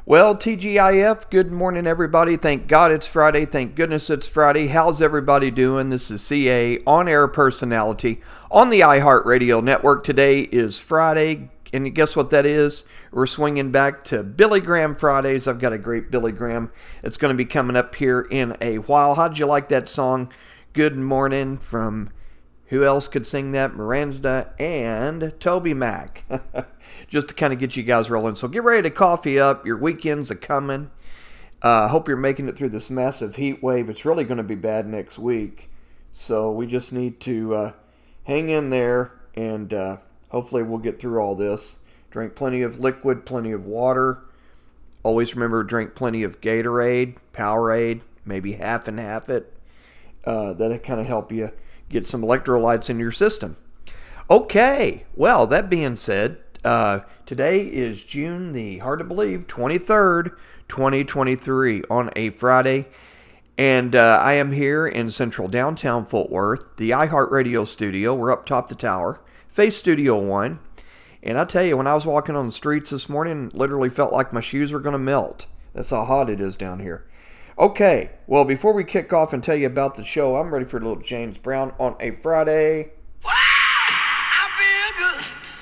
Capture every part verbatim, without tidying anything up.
Well, T G I F, good morning, everybody. Thank God it's Friday. Thank goodness it's Friday. How's everybody doing? This is C A, on-air personality on the iHeartRadio network. Today is Friday, and guess what that is? We're swinging back to Billy Graham Fridays. I've got a great Billy Graham. It's going to be coming up here in a while. How'd you like that song, Good Morning, from who else could sing that? Miranda and Toby Mac. Just to kind of get you guys rolling. So get ready to coffee up. Your weekends are coming. I uh, hope you're making it through this massive heat wave. It's really going to be bad next week. So we just need to uh, hang in there, and uh, hopefully we'll get through all this. Drink plenty of liquid, plenty of water. Always remember to drink plenty of Gatorade, Powerade, maybe half and half it. Uh, that'll kind of help you get some electrolytes in your system. Okay, well, that being said, uh, today is June the, hard to believe, twenty-third, twenty twenty-three, on a Friday. And uh, I am here in central downtown Fort Worth, the iHeartRadio studio. We're up top the tower, face Studio One. And I tell you, when I was walking on the streets this morning, literally felt like my shoes were going to melt. That's how hot it is down here. Okay, well, before we kick off and tell you about the show, I'm ready for a little James Brown on a Friday. Wow, I feel good.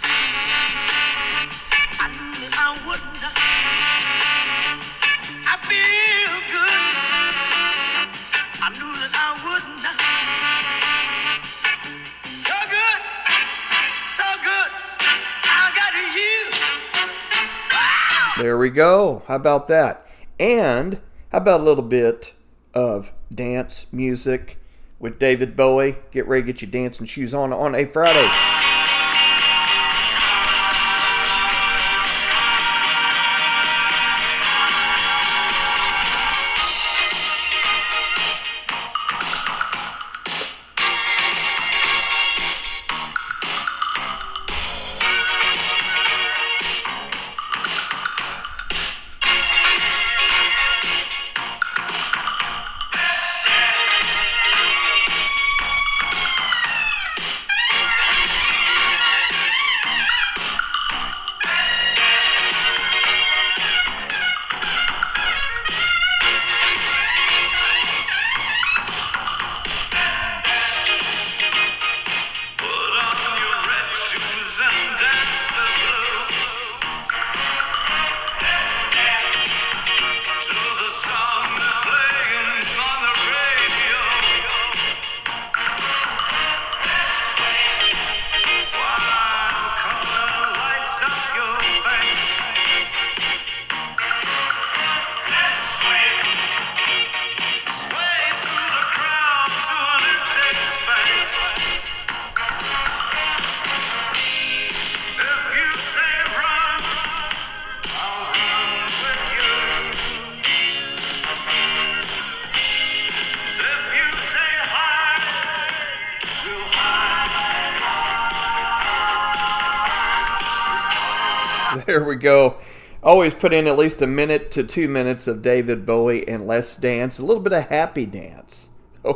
I knew that I wouldn't. I feel good. I knew that I wouldn't. So good, so good. I got you. Wow. There we go. How about that? And how about a little bit of dance music with David Bowie? Get ready to get your dancing shoes on on a Friday. There we go. Always put in at least a minute to two minutes of David Bowie and Let's Dance. A little bit of happy dance.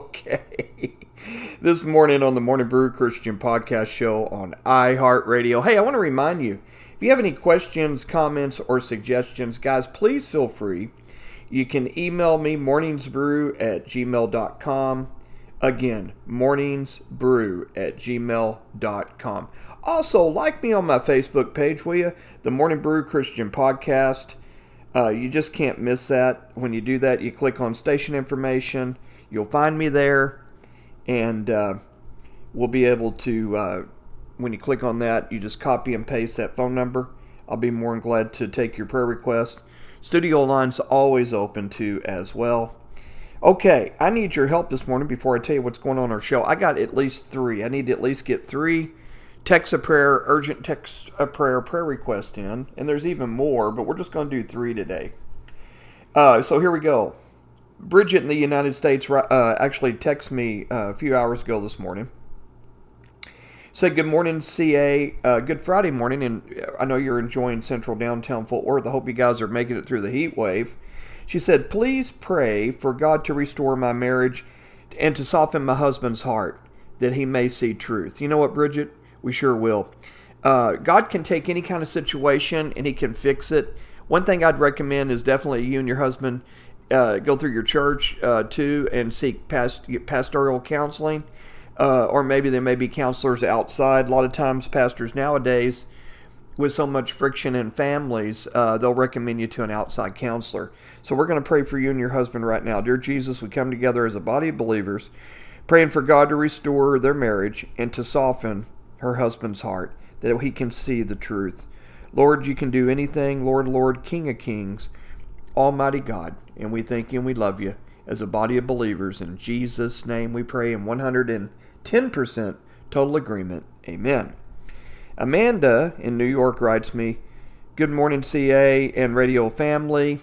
Okay. This morning on the Morning Brew Christian Podcast Show on iHeartRadio. Hey, I want to remind you, if you have any questions, comments, or suggestions, guys, please feel free. You can email me, morningsbrew at gmail dot com. Again, morningsbrew at gmail dot com. Also, like me on my Facebook page, will you? The Morning Brew Christian Podcast. Uh, you just can't miss that. When you do that, you click on station information. You'll find me there. And uh, we'll be able to, uh, when you click on that, you just copy and paste that phone number. I'll be more than glad to take your prayer request. Studio line's always open too as well. Okay, I need your help this morning before I tell you what's going on in our show. I got at least three. I need to at least get three text of prayer, urgent text of prayer, prayer request in. And there's even more, but we're just going to do three today. Uh, so here we go. Bridget in the United States uh, actually texted me uh, a few hours ago this morning. Said, good morning, C A. Uh, good Friday morning, and I know you're enjoying central downtown Fort Worth. I hope you guys are making it through the heat wave. She said, please pray for God to restore my marriage and to soften my husband's heart, that he may see truth. You know what, Bridget? We sure will. Uh, God can take any kind of situation and he can fix it. one thing I'd recommend is definitely you and your husband uh, go through your church uh, too and seek past, pastoral counseling. Uh, or maybe there may be counselors outside. A lot of times pastors nowadays, with so much friction in families, uh, they'll recommend you to an outside counselor. So we're going to pray for you and your husband right now. Dear Jesus, we come together as a body of believers, praying for God to restore their marriage and to soften her husband's heart, that he can see the truth. Lord, you can do anything. Lord, Lord, King of Kings, Almighty God. And we thank you and we love you as a body of believers. In Jesus' name we pray in one hundred ten percent total agreement. Amen. Amanda in New York writes me, good morning, C A and radio family.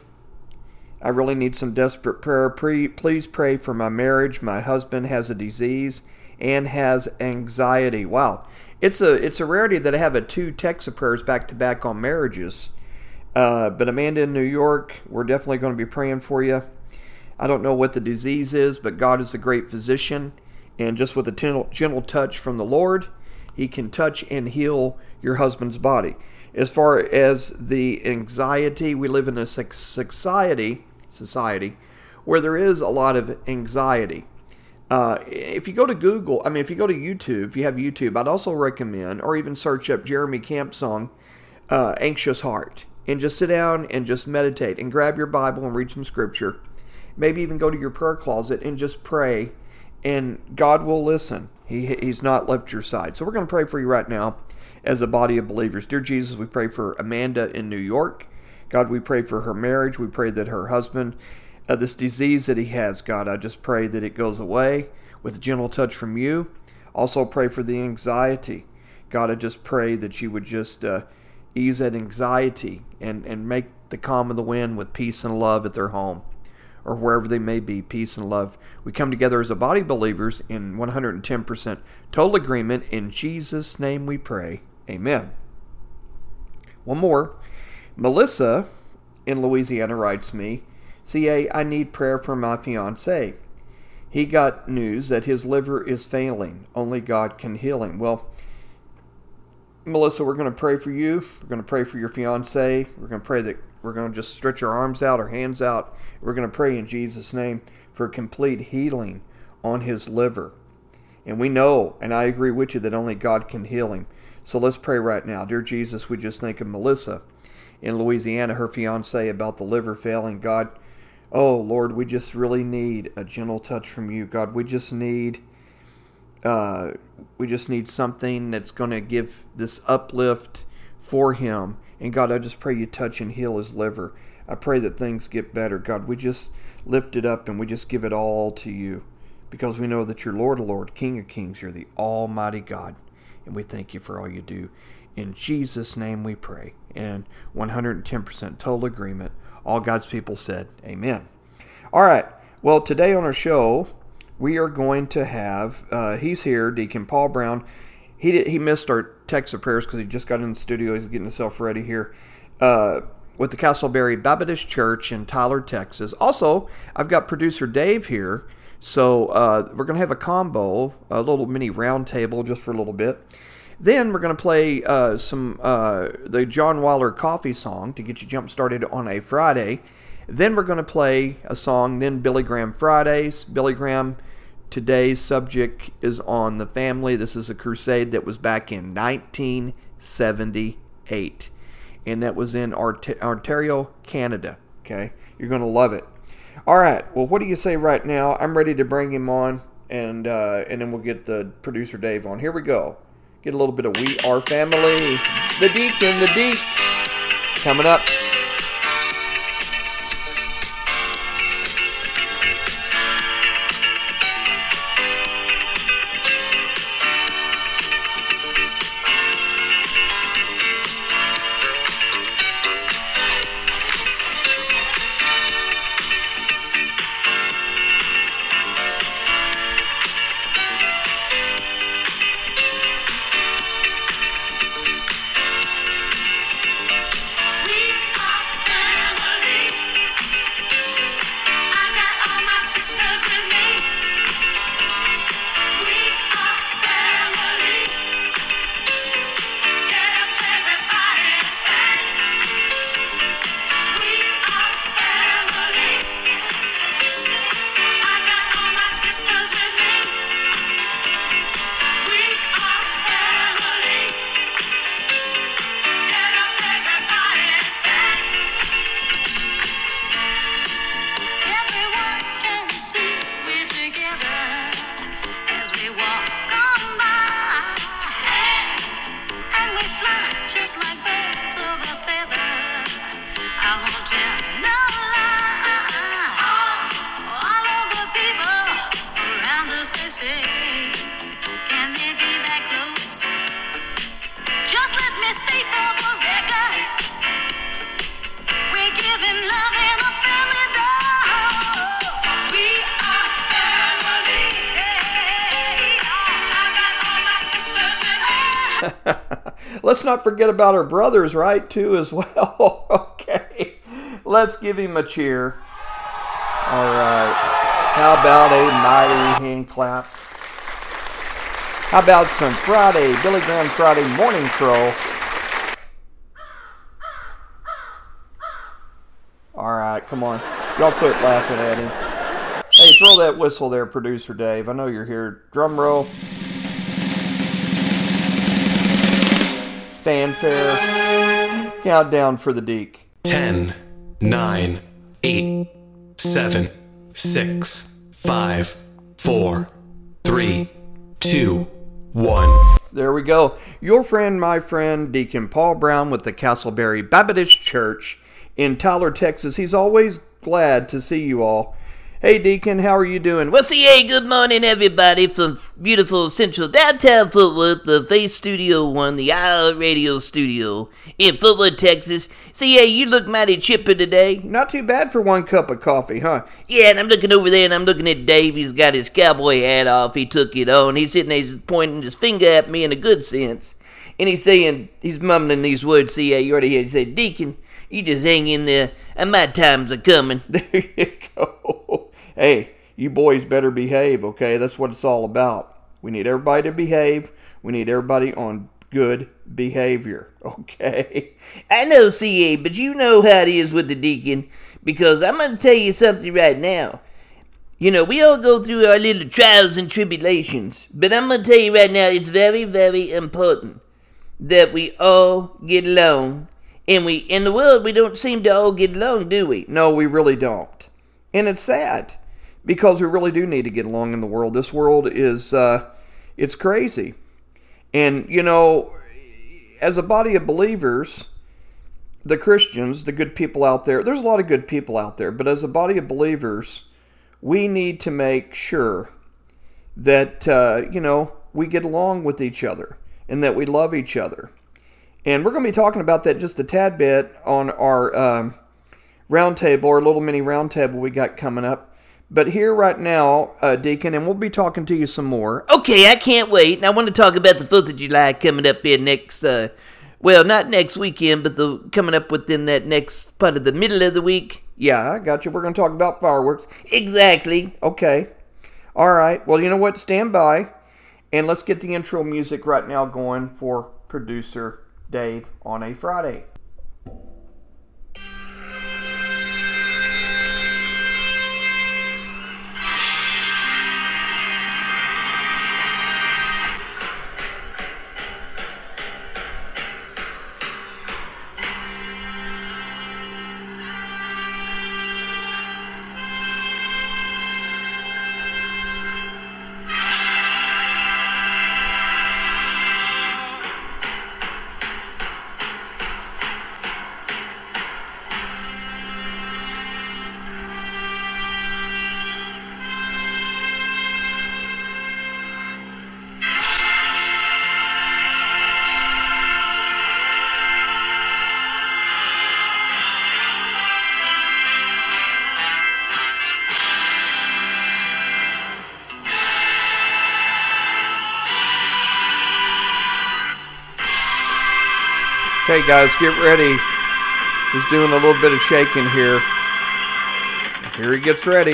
I really need some desperate prayer. Please pray for my marriage. My husband has a disease and has anxiety. Wow. It's a it's a rarity that I have a two text of prayers back to back on marriages. Uh, but Amanda in New York, we're definitely going to be praying for you. I don't know what the disease is, but God is a great physician. And just with a gentle, gentle touch from the Lord, He can touch and heal your husband's body. As far as the anxiety, we live in a society, society where there is a lot of anxiety. Uh, if you go to Google, I mean, if you go to YouTube, if you have YouTube, I'd also recommend, or even search up Jeremy Camp song, uh, Anxious Heart, and just sit down and just meditate and grab your Bible and read some scripture. Maybe even go to your prayer closet and just pray, and God will listen. He, he's not left your side. So we're going to pray for you right now as a body of believers. Dear Jesus, we pray for Amanda in New York. God, we pray for her marriage. We pray that her husband, uh, this disease that he has, God, I just pray that it goes away with a gentle touch from you. Also pray for the anxiety. God, I just pray that you would just uh, ease that anxiety and, and make the calm of the wind with peace and love at their home, or wherever they may be, peace and love. We come together as a body of believers in one hundred ten percent total agreement. In Jesus' name we pray. Amen. One more. Melissa in Louisiana writes me, C A, I need prayer for my fiancé. He got news that his liver is failing. Only God can heal him. Well, Melissa, we're going to pray for you. We're going to pray for your fiancé. We're going to pray that we're going to just stretch our arms out, our hands out. We're going to pray in Jesus' name for complete healing on his liver. And we know, and I agree with you, that only God can heal him. So let's pray right now. Dear Jesus, we just think of Melissa in Louisiana, her fiancé, about the liver failing. God, oh Lord, we just really need a gentle touch from you. God, we just need uh, we just need something that's going to give this uplift for him. And God, I just pray you touch and heal his liver. I pray that things get better. God, we just lift it up and we just give it all to you, because we know that you're Lord of Lords, King of Kings. You're the Almighty God. And we thank you for all you do. In Jesus' name we pray. And one hundred ten percent total agreement. All God's people said, amen. All right. Well, today on our show, we are going to have, uh, he's here, Deacon Paul Brown. He did, he missed our text of prayers because he just got in the studio. He's getting himself ready here uh, with the Castleberry Baptist Church in Tyler, Texas. Also, I've got producer Dave here. So uh, we're going to have a combo, a little mini round table just for a little bit. Then we're going to play uh, some uh, the John Waller Coffee song to get you jump started on a Friday. Then we're going to play a song, then Billy Graham Fridays. Billy Graham, today's subject is on the family. This is a crusade that was back in nineteen seventy-eight. And that was in Ont- Ontario, Canada. Okay, you're going to love it. All right, well, what do you say right now? I'm ready to bring him on, and uh, and then we'll get the producer Dave on. Here we go. Get a little bit of We Are Family. The Deacon, the Deep, coming up. We Let's not forget about our brothers, right, too, as well. Okay. Let's give him a cheer. All right. How about a mighty hand clap? How about some Friday, Billy Graham Friday morning crow? All right, come on. Y'all quit laughing at him. Hey, throw that whistle there, Producer Dave. I know you're here. Drum roll. Fanfare. Countdown for the Deke. Ten, nine, eight, seven, six, five, four, three, two, one. There we go. Your friend, my friend, Deacon Paul Brown with the Castleberry Baptist Church in Tyler, Texas. He's always glad to see you all. Hey, Deacon, how are you doing? Well, see, hey, good morning, everybody, from beautiful central downtown Fort Worth, the Face Studio One, the iHeartRadio studio in Fort Worth, Texas. See, hey, you look mighty chipper today. Not too bad for one cup of coffee, huh? Yeah, and I'm looking over there, and I'm looking at Dave. He's got his cowboy hat off. He took it on. He's sitting there, he's pointing his finger at me in a good sense. And he's saying, he's mumbling these words, see, hey, you already heard. He said, Deacon, you just hang in there, and my times are coming. There you go. Hey, you boys better behave, okay? That's what it's all about. We need everybody to behave. We need everybody on good behavior, okay? I know, C A, but you know how it is with the deacon, because I'm going to tell you something right now. You know, we all go through our little trials and tribulations, but I'm going to tell you right now, it's very, very important that we all get along. And we, in the world, we don't seem to all get along, do we? No, we really don't. And it's sad, because we really do need to get along in the world. This world is, uh, it's crazy. And, you know, as a body of believers, the Christians, the good people out there, there's a lot of good people out there, but as a body of believers, we need to make sure that, uh, you know, we get along with each other and that we love each other. And we're going to be talking about that just a tad bit on our um, roundtable, or little mini roundtable we got coming up. But here right now, uh, Deacon, and we'll be talking to you some more. Okay, I can't wait. And I want to talk about the fourth of July coming up here next, uh, well, not next weekend, but the coming up within that next part of the middle of the week. Yeah, I got you. We're going to talk about fireworks. Exactly. Okay. All right. Well, you know what? Stand by, and let's get the intro music right now going for Producer Dave on a Friday. Okay, guys, get ready. He's doing a little bit of shaking here. Here he gets ready.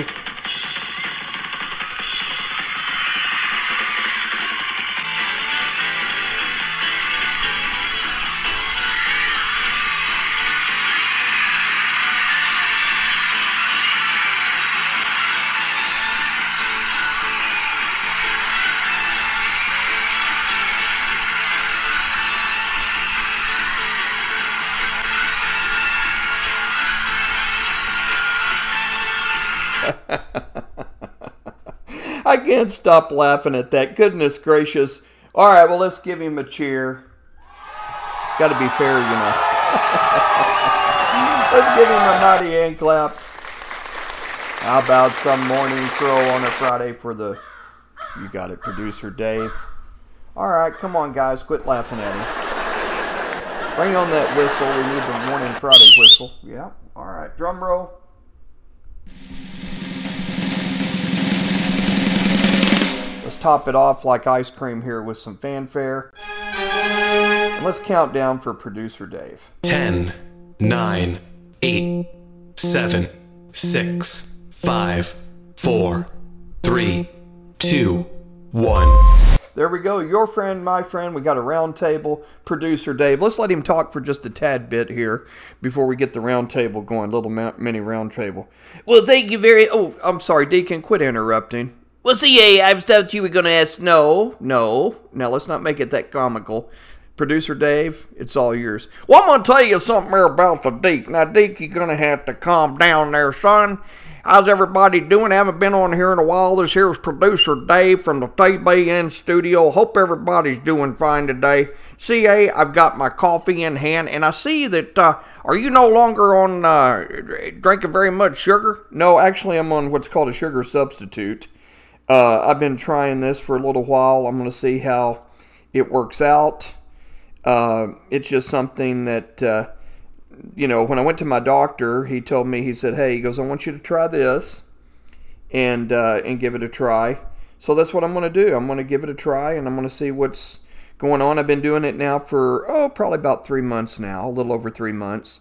I can't stop laughing at that. Goodness gracious. All right, well, let's give him a cheer. Got to be fair, you know. Let's give him a mighty hand clap. How about some morning crow on a Friday for the, you got it, Producer Dave. All right, come on, guys. Quit laughing at him. Bring on that whistle. We need the morning Friday whistle. Yeah, all right. Drum roll. Let's top it off like ice cream here with some fanfare. Let's count down for producer Dave. ten, nine, eight, seven, six, five, four, three, two, one. There we go. Your friend, my friend. We got a round table. Producer Dave. Let's let him talk for just a tad bit here before we get the round table going. Little mini round table. Well, thank you very... Oh, I'm sorry, Deacon. Quit interrupting. Well, see, I thought you were going to ask... No, no. Now, let's not make it that comical. Producer Dave, it's all yours. Well, I'm going to tell you something here about the Deke. Now, Deke, you're going to have to calm down there, son. How's everybody doing? I haven't been on here in a while. This here's Producer Dave from the T B N studio. Hope everybody's doing fine today. C A, I've got my coffee in hand, and I see that, uh, are you no longer on uh, drinking very much sugar? No, actually, I'm on what's called a sugar substitute. Uh, I've been trying this for a little while. I'm going to see how it works out. Uh, it's just something that... Uh, You know, when I went to my doctor, he told me, he said, hey, he goes, I want you to try this and uh, and give it a try. So that's what I'm going to do. I'm going to give it a try, and I'm going to see what's going on. I've been doing it now for, oh, probably about three months now, a little over three months.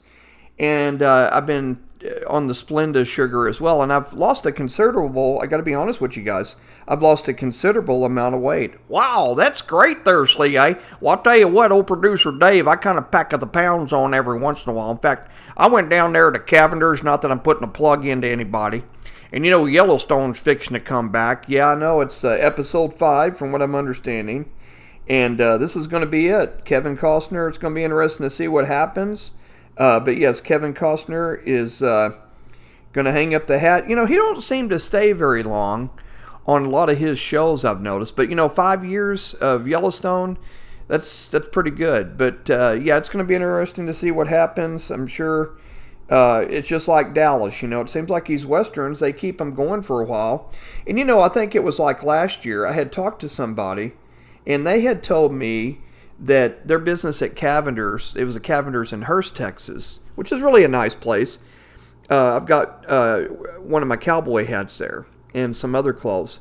And uh, I've been on the Splenda sugar as well, and I've lost a considerable, I got to be honest with you guys, I've lost a considerable amount of weight. Wow, that's great there, C A. Well, I'll tell you what, old producer Dave, I kind of pack the pounds on every once in a while. In fact, I went down there to Cavender's, not that I'm putting a plug into anybody, and you know, Yellowstone's fixing to come back. Yeah, I know, it's uh, episode five from what I'm understanding, and uh, this is going to be it. Kevin Costner, it's going to be interesting to see what happens. Uh, but yes, Kevin Costner is uh, going to hang up the hat. You know, he don't seem to stay very long on a lot of his shows, I've noticed. But, you know, five years of Yellowstone, that's that's pretty good. But, uh, yeah, it's going to be interesting to see what happens. I'm sure uh, it's just like Dallas, you know. It seems like these Westerns, they keep them going for a while. And, you know, I think it was like last year. I had talked to somebody, and they had told me that their business at Cavender's, it was a Cavender's in Hurst, Texas, which is really a nice place. Uh, I've got uh, one of my cowboy hats there and some other clothes,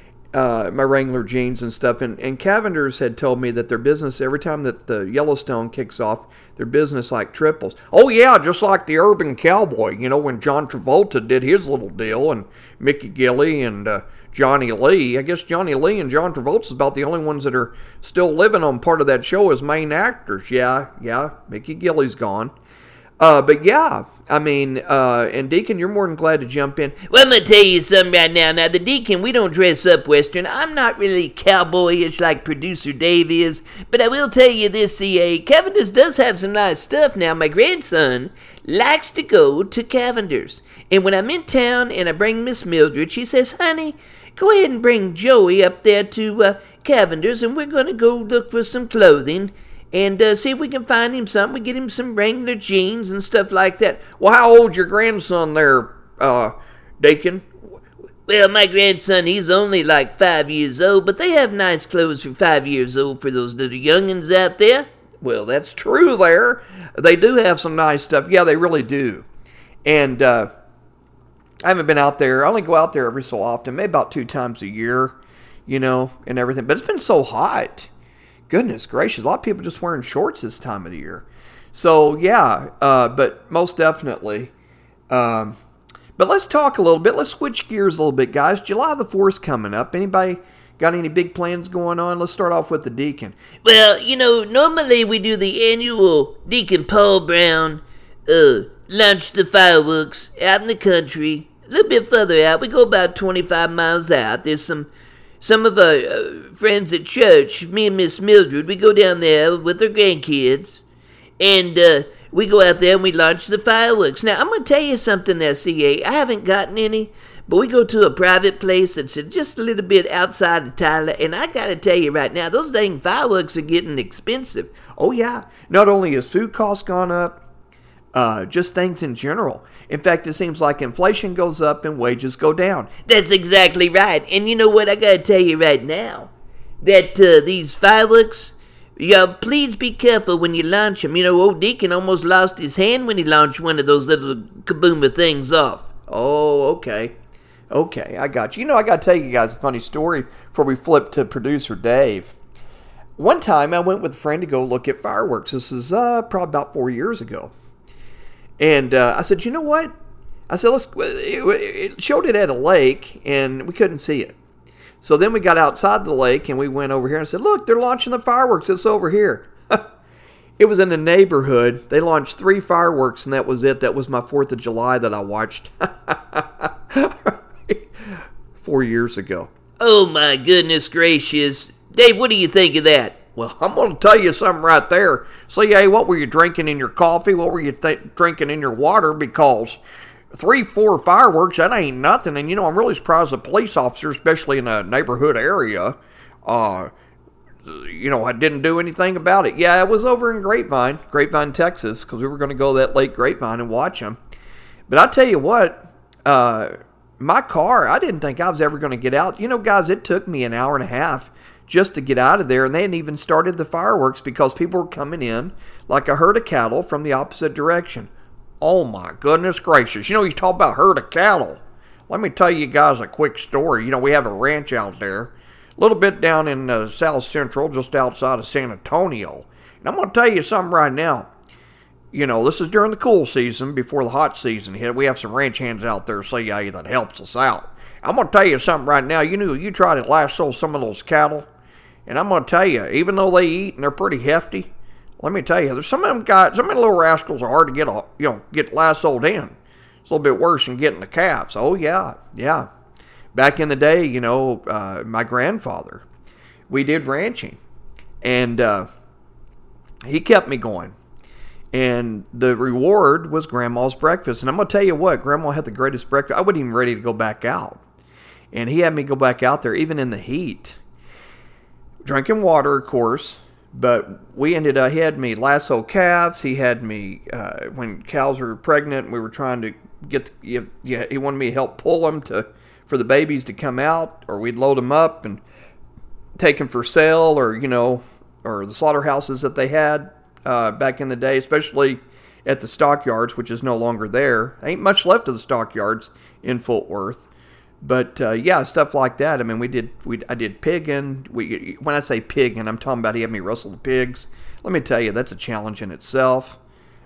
uh, my Wrangler jeans and stuff. And, and Cavender's had told me that their business, every time that the Yellowstone kicks off, their business like triples. Oh, yeah, just like the Urban Cowboy, you know, when John Travolta did his little deal, and Mickey Gilley and uh, Johnny Lee. I guess Johnny Lee and John Travolta's about the only ones that are still living on part of that show as main actors. Yeah, yeah, Mickey Gilley's gone. Uh, but yeah, I mean, uh, and Deacon, you're more than glad to jump in. Well, I'm going to tell you something right now. Now, the Deacon, we don't dress up Western. I'm not really cowboyish like Producer Dave is, but I will tell you this, C A. Cavender's does have some nice stuff. Now, my grandson likes to go to Cavender's, and when I'm in town and I bring Miss Mildred, she says, honey, go ahead and bring Joey up there to uh, Cavender's, and we're going to go look for some clothing and uh, see if we can find him something. We get him some Wrangler jeans and stuff like that. Well, how old's your grandson there, uh, Deacon? Well, my grandson, he's only like five years old, but they have nice clothes for five years old for those little youngins out there. Well, that's true there. They do have some nice stuff. Yeah, they really do. And uh, I haven't been out there. I only go out there every so often, maybe about two times a year, you know, and everything. But it's been so hot. Goodness gracious, a lot of people just wearing shorts this time of the year. So, yeah, uh, but most definitely. Um, but let's talk a little bit. Let's switch gears a little bit, guys. July the fourth coming up. Anybody got any big plans going on? Let's start off with the Deacon. Well, you know, normally we do the annual Deacon Paul Brown uh, launch the fireworks out in the country. A little bit further out. We go about twenty-five miles out. There's some... Some of our uh, friends at church, me and Miss Mildred, we go down there with our grandkids, and uh, we go out there and we launch the fireworks. Now, I'm going to tell you something there, C A. I haven't gotten any, but we go to a private place that's just a little bit outside of Tyler, and I got to tell you right now, those dang fireworks are getting expensive. Oh, yeah. Not only has food costs gone up, uh, just things in general. In fact, it seems like inflation goes up and wages go down. That's exactly right. And you know what? I got to tell you right now that uh, these fireworks, y'all, please be careful when you launch them. You know, old Deacon almost lost his hand when he launched one of those little kabooma things off. Oh, okay. Okay, I got you. You know, I got to tell you guys a funny story before we flip to producer Dave. one time I went with a friend to go look at fireworks. This is uh, probably about four years ago. And uh, I said, you know what? I said, let's. It showed it at a lake, and we couldn't see it. So then we got outside the lake, and we went over here and said, look, they're launching the fireworks. It's over here. It was in the neighborhood. They launched three fireworks, and that was it. That was my fourth of July that I watched four years ago. Oh, my goodness gracious. Dave, what do you think of that? Well, I'm going to tell you something right there. See, hey, what were you drinking in your coffee? What were you th- drinking in your water? Because three, four fireworks, that ain't nothing. And, you know, I'm really surprised the police officer, especially in a neighborhood area, uh, you know, I didn't do anything about it. Yeah, it was over in Grapevine, Grapevine, Texas, because we were going to go to that Lake Grapevine and watch them. But I'll tell you what, uh, my car, I didn't think I was ever going to get out. You know, guys, it took me an hour and a half just to get out of there, and they hadn't even started the fireworks because people were coming in like a herd of cattle from the opposite direction. Oh, my goodness gracious. You know, you talk about herd of cattle. Let me tell you guys a quick story. You know, we have a ranch out there, a little bit down in uh, South Central, just outside of San Antonio. And I'm going to tell you something right now. You know, this is during the cool season, before the hot season hit. We have some ranch hands out there, C A, that helps us out. I'm going to tell you something right now. You know, you try to lasso some of those cattle, and I'm going to tell you, even though they eat and they're pretty hefty, let me tell you, there's some of them guys, some of the little rascals are hard to get, you know, get lassoed in. It's a little bit worse than getting the calves. Oh, yeah, yeah. Back in the day, you know, uh, my grandfather, we did ranching, and uh, he kept me going. And the reward was Grandma's breakfast. And I'm going to tell you what, Grandma had the greatest breakfast. I wasn't even ready to go back out. And he had me go back out there, even in the heat. Drinking water, of course. But we ended up, he had me lasso calves. He had me, uh, when cows were pregnant, we were trying to get, the, yeah, he wanted me to help pull them to, for the babies to come out. Or we'd load them up and take them for sale, or, you know, or the slaughterhouses that they had. Uh, back in the day, especially at the stockyards, which is no longer there. Ain't much left of the stockyards in Fort Worth, but uh, yeah, stuff like that. I mean, we did. We I did pigging. We when I say pigging, I'm talking about he had me wrestle the pigs. Let me tell you, that's a challenge in itself.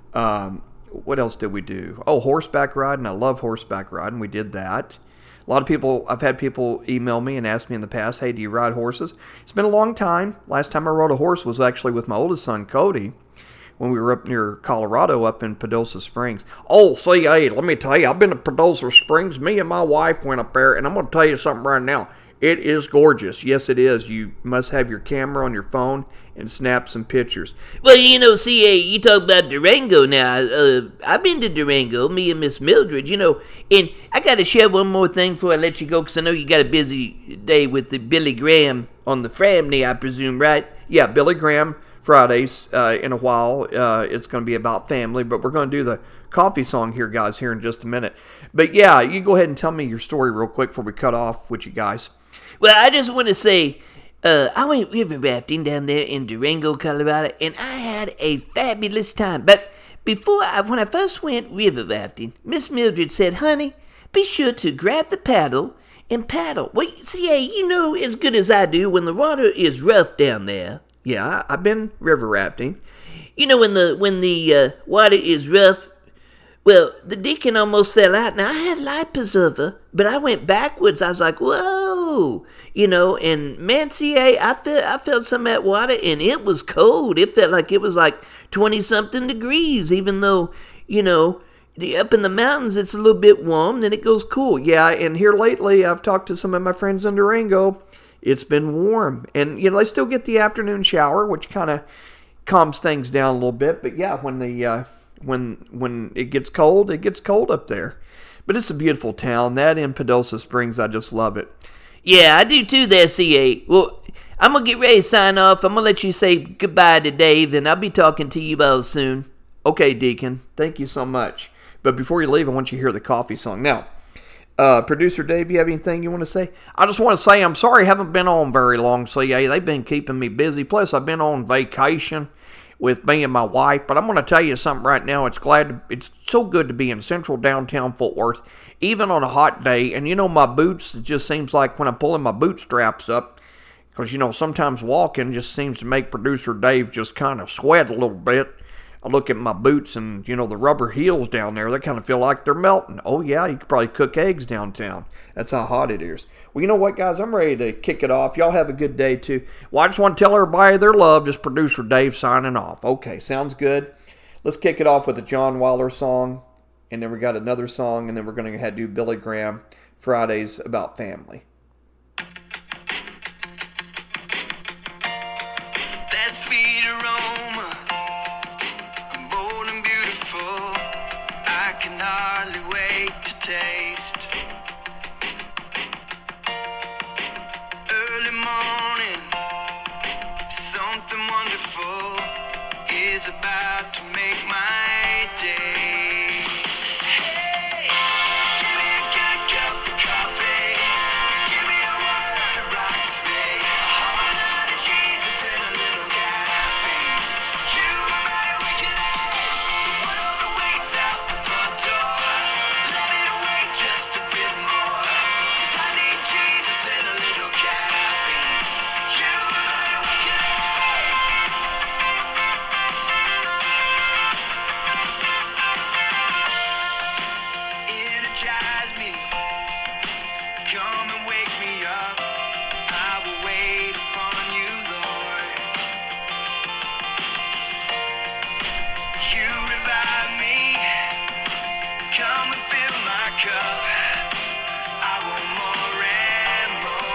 Um, what else did we do? Oh, horseback riding. I love horseback riding. We did that. A lot of people, I've had people email me and ask me in the past, hey, do you ride horses? It's been a long time. Last time I rode a horse was actually with my oldest son, Cody, when we were up near Colorado, up in Padosa Springs. Oh, see, hey, let me tell you, I've been to Padosa Springs. Me and my wife went up there, and I'm going to tell you something right now. It is gorgeous. Yes, it is. You must have your camera on your phone and snap some pictures. Well, you know, C A, you talk about Durango now. Uh, I've been to Durango, me and Miss Mildred, you know. And I got to share one more thing before I let you go, because I know you got a busy day with the Billy Graham on the Framney, I presume, right? Yeah, Billy Graham Fridays uh, in a while. Uh, it's going to be about family, but we're going to do the coffee song here, guys, here in just a minute. But yeah, you go ahead and tell me your story real quick before we cut off with you guys. Well, I just want to say, uh, I went river rafting down there in Durango, Colorado, and I had a fabulous time. But before I, when I first went river rafting, Miss Mildred said, honey, be sure to grab the paddle and paddle. Well, see, hey, you know as good as I do, when the water is rough down there. Yeah, I've been river rafting. You know, when the when the uh, water is rough, well, the deacon almost fell out. Now, I had life preserver, but I went backwards. I was like, whoa, you know, and man, C A, I felt, I felt some of that water, and it was cold. It felt like it was like twenty-something degrees, even though, you know, up in the mountains, it's a little bit warm, then it goes cool. Yeah, and here lately, I've talked to some of my friends in Durango. It's been warm, and, you know, they still get the afternoon shower, which kind of calms things down a little bit. But, yeah, when the... Uh, When when it gets cold, it gets cold up there. But it's a beautiful town. That in Padosa Springs, I just love it. Yeah, I do too there, C A. Well, I'm going to get ready to sign off. I'm going to let you say goodbye to Dave, and I'll be talking to you about soon. Okay, Deacon. Thank you so much. But before you leave, I want you to hear the coffee song. Now, uh, Producer Dave, you have anything you want to say? I just want to say I'm sorry I haven't been on very long, C A. They've been keeping me busy. Plus, I've been on vacation with me and my wife, but I'm going to tell you something right now. It's glad to, it's so good to be in central downtown Fort Worth, even on a hot day. And you know, my boots, it just seems like when I'm pulling my bootstraps up, Because, you know, sometimes walking just seems to make producer Dave just kind of sweat a little bit. I look at my boots and, you know, the rubber heels down there, they kind of feel like they're melting. Oh, yeah, you could probably cook eggs downtown. That's how hot it is. Well, you know what, guys? I'm ready to kick it off. Y'all have a good day, too. Well, I just want to tell everybody they're loved. It's producer Dave signing off. Okay, sounds good. Let's kick it off with a John Wilder song. And then we got another song. And then we're going to do Billy Graham Fridays about family. That sweet aroma, bold and beautiful, I can hardly wait to taste. Early morning, something wonderful is about to make my day. Hey, give me a good cup of coffee, give me a word that rocks me, a whole lot of Jesus and a little caffeine. You are my wicked eye, the world that waits out the front door. Let it wait just a bit more, 'cause I need Jesus and a little caffeine. You are my wicked eye. Energize me, come and wake me up. I will wait upon you, Lord. You revive me, come and fill my cup. I want more and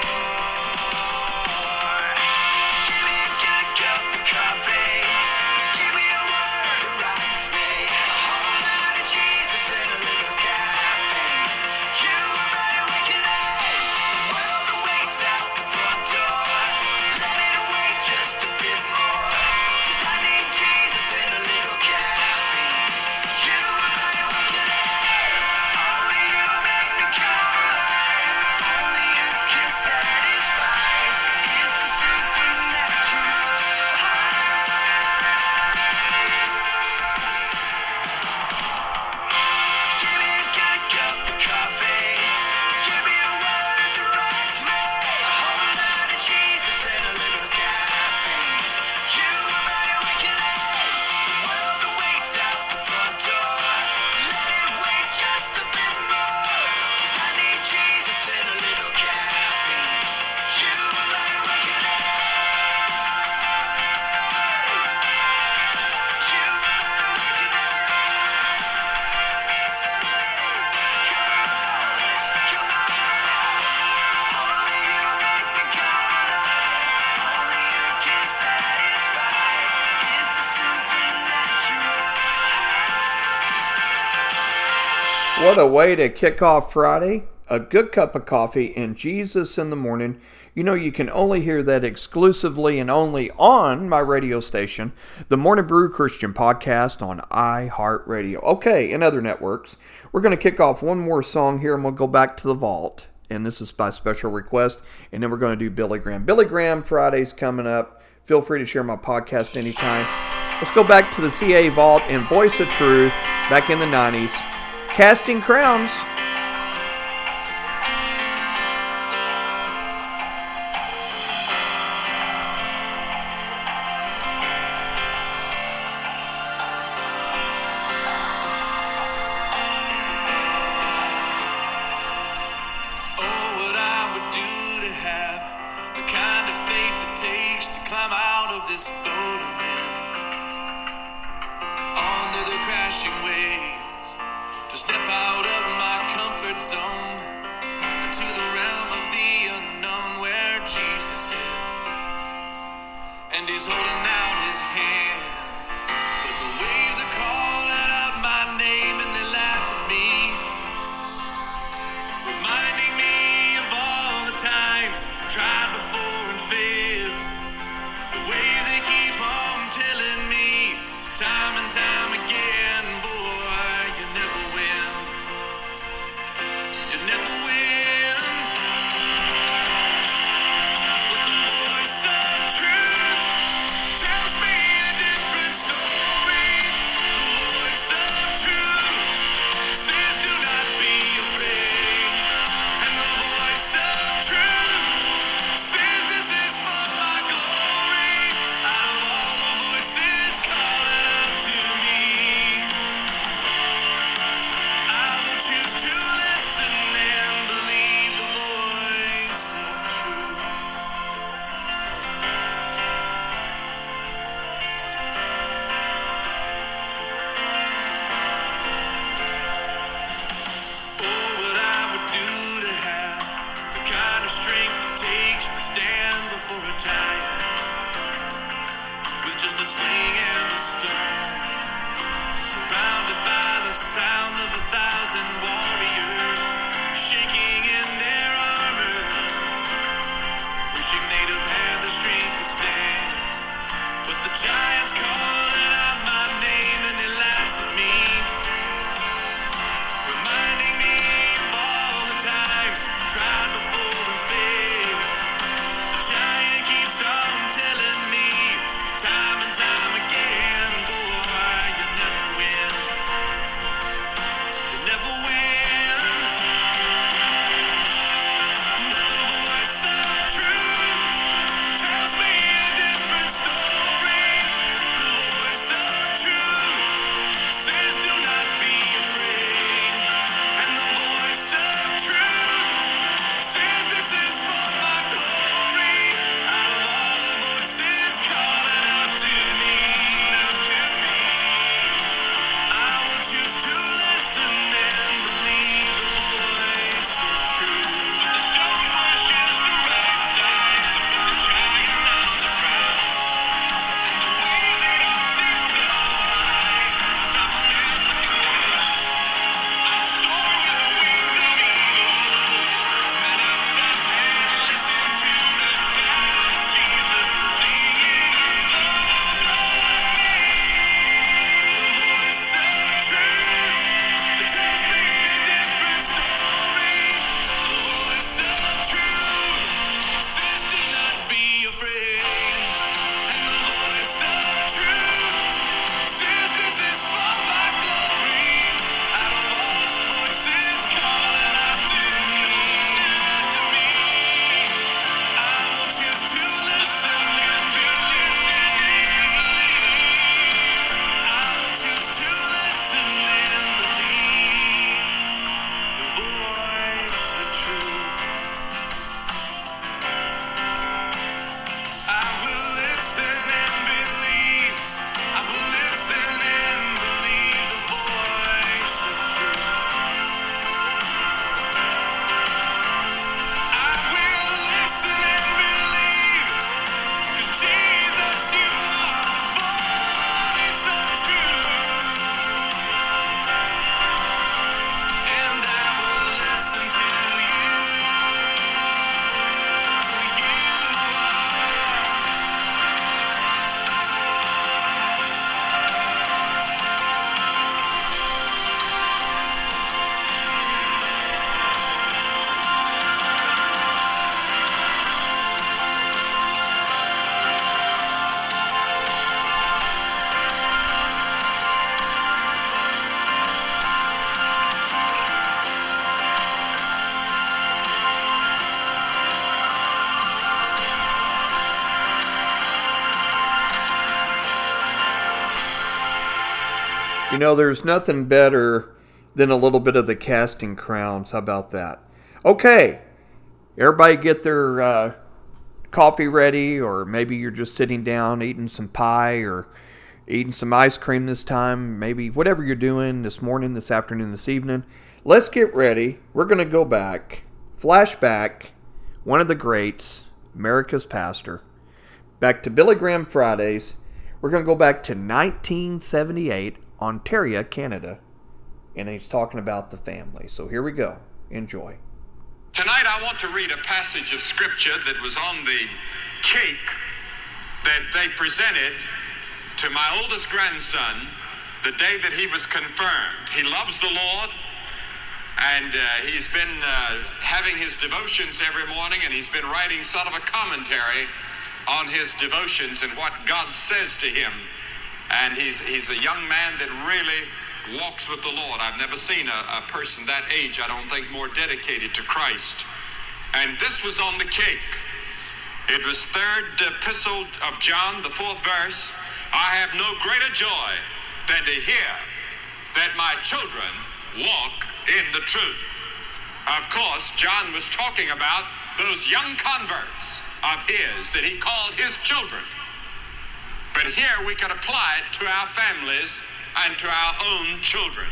more. Give me a good cup of coffee, give me a word that rocks me, a whole lot of Jesus and a little caffeine. You are my wicked eye, the world that waits out the front door. Let it wait just a bit more, 'cause I need Jesus and a little caffeine. You are my wicked eye, only you make me come alive, only you can satisfy. It's a supernatural Give me a good cup of coffee, give me a word that rocks me, a whole lot of Jesus and a little caffeine. You are my wicked eye, the world that waits out the front door. Let it wait just a bit more, 'cause I need Jesus and a little caffeine. You are my wicked eye. You are my wicked eye. Come on, come on now. Only you make me come alive, only you can satisfy. It's a supernatural. What a way to kick off Friday. A good cup of coffee and Jesus in the morning. You know, you can only hear that exclusively and only on my radio station, the Morning Brew Christian Podcast on iHeartRadio. Okay, and other networks. We're going to kick off one more song here and we'll go back to the vault. And this is by special request. And then we're going to do Billy Graham. Billy Graham Friday's coming up. Feel free to share my podcast anytime. Let's go back to the C A Vault and Voice of Truth back in the nineties. Casting Crowns. Oh, what I would do to have the kind of faith it takes to climb out of this boat I'm in, onto the crashing waves, to step out of my comfort zone, into the realm of the unknown where Jesus is, and He's holding out His hand. But the waves are calling out my name and they laugh at me, reminding me of all the times I tried before and failed. The ways they keep on telling me, time and time again, boy, you never win. You never win. But the voice of truth tells me a different story. The voice of truth says, do not be afraid. And the voice of truth says, this is for reach to stand before a giant with just a sling and a stone, surrounded by the sound of a thousand warriors shaking in their armor, wishing they'd have had the strength to stand. But the giant's calling out my name and he laughs at me, reminding me of all the times I tried before and failed. The giant keeps on telling me time and time again, boy, you never win. You never win. But the voice of truth tells me a different story. The voice of truth says do not be afraid. And the voice of truth says this is for my glory. Out of all the voices calling out to me, I will choose to listen and believe the voice of truth. But the storm pushes the right side to put the giant on the ground. And the waves they don't seem so high. Top of me looking down. I soar with the wings of eagle. And I stop and listen to the sound of Jesus singing above me. The voice of truth that tells me a different story. The voice of truth says do not be afraid. And the voice of truth says this is for my glory. Out of all the voices calling out to me, I will choose to listen and believe. I will choose to listen and believe the voice of truth. I will listen and believe. I will listen and believe the voice of truth. I will listen and believe, 'cause Jesus, you are the voice of truth. And I will listen to you. You know, there's nothing better than a little bit of the Casting Crowns. How about that? Okay, everybody get their uh, coffee ready, or maybe you're just sitting down eating some pie or eating some ice cream this time. Maybe whatever you're doing this morning, this afternoon, this evening. Let's get ready. We're going to go back, flashback, one of the greats, America's pastor, back to Billy Graham Fridays. We're going to go back to nineteen seventy-eight, Ontario, Canada. And he's talking about the family. So here we go. Enjoy. Tonight I want to read a passage of scripture that was on the cake that they presented to my oldest grandson the day that he was confirmed. He loves the Lord, and uh, he's been uh, having his devotions every morning, and he's been writing sort of a commentary on his devotions and what God says to him. And he's he's a young man that really walks with the Lord. I've never seen a, a person that age, I don't think, more dedicated to Christ. And this was on the cake. It was third epistle of John, the fourth verse. I have no greater joy than to hear that my children walk in the truth. Of course, John was talking about those young converts of his that he called his children. But here we can apply it to our families and to our own children.